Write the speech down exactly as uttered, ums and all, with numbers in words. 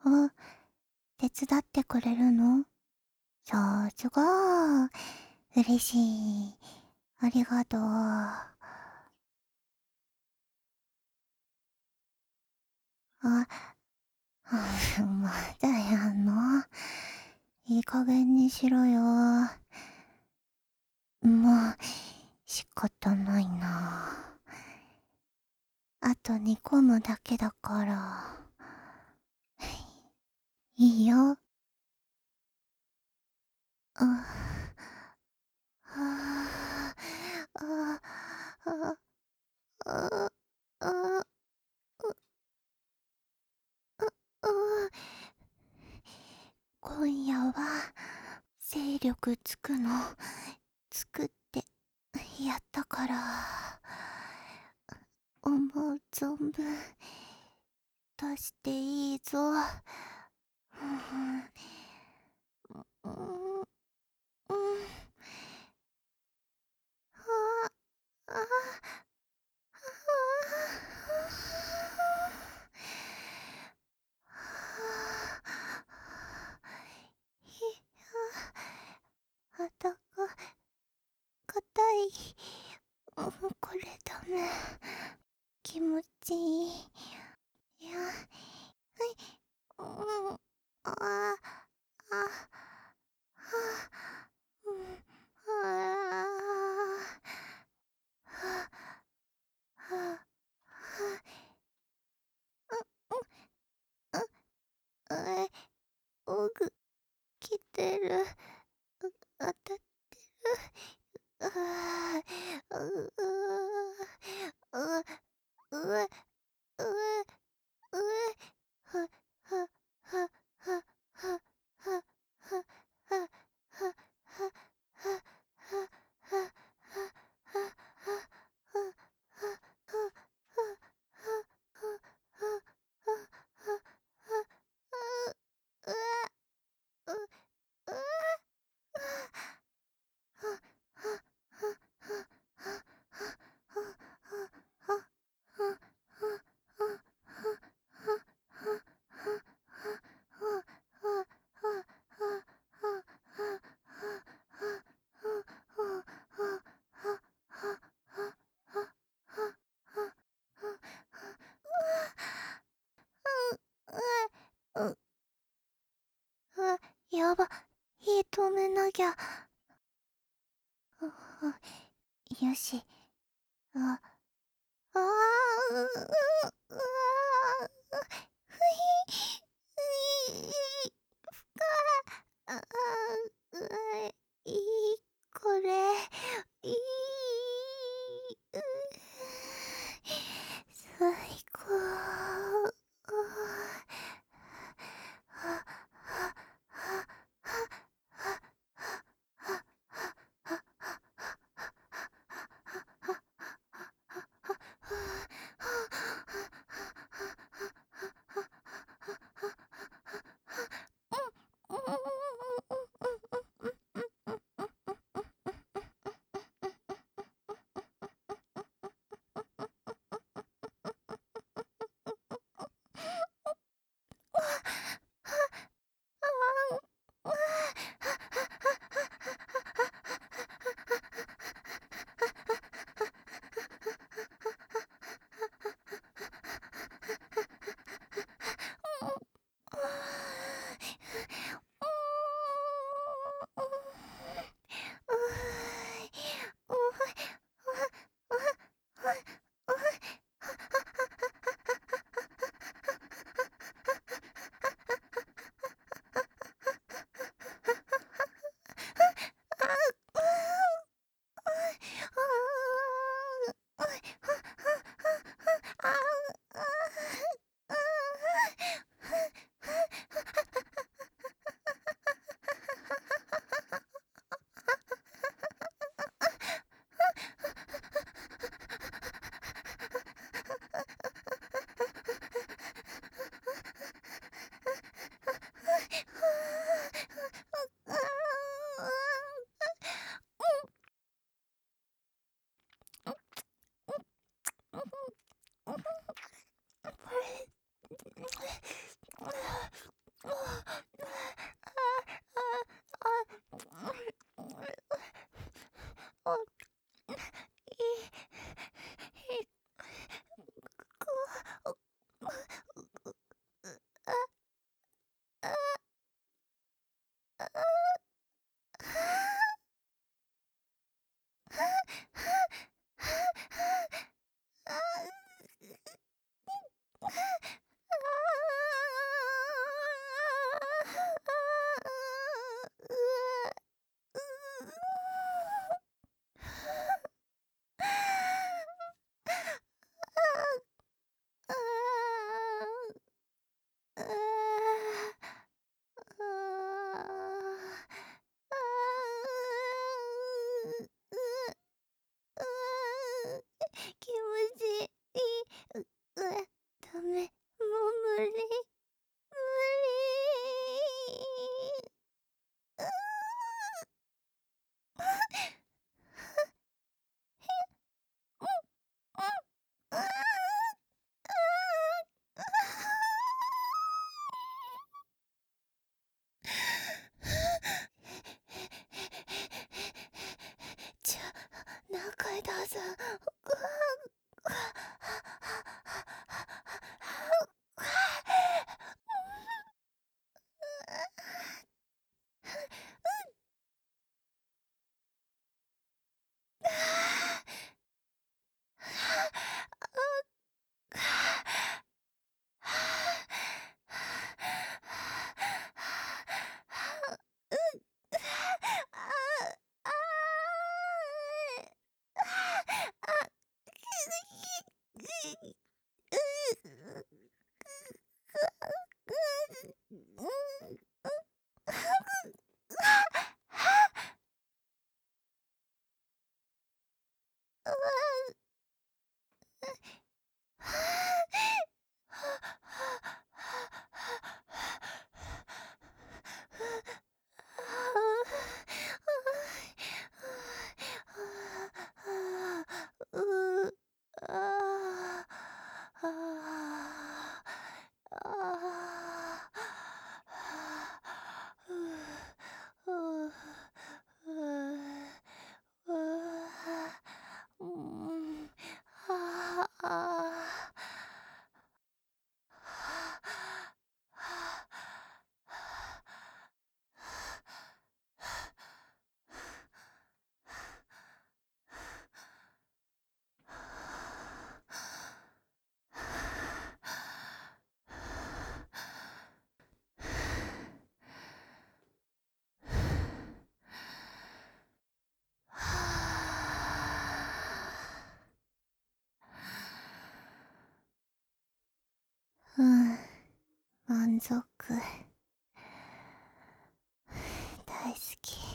あ、手伝ってくれるの？さすが。嬉しい。ありがとう。あ、まだやんの？いい加減にしろよ。まあ、仕方ないな。あと煮込むだけだから。いいよ。あ、あ、あ、あ、あ、あ、あ、今夜は精力つくの作ってやったから、思う存分出していいぞ。うん、うん、うん、あ、あ、あたが硬い。うん、これダメ。気持ちいい。いや、はい。うん、ああ、あ、はあ、うん、ああ、はあ、はあ、あ、あ、あ、おぐ、来てる。当たってる。ああ、う、う、う、う、う、う、う、は、は、は、は、は、は、は、は、は、は、は、は、は、あ、やば、火止めなきゃ。あ、よし。あ、あー、う、う、うわー、ふい、ふい、ふか、ああ、うわ、いい、これ、いい、う、最高。あは、は、は、 うん、満足。大好き。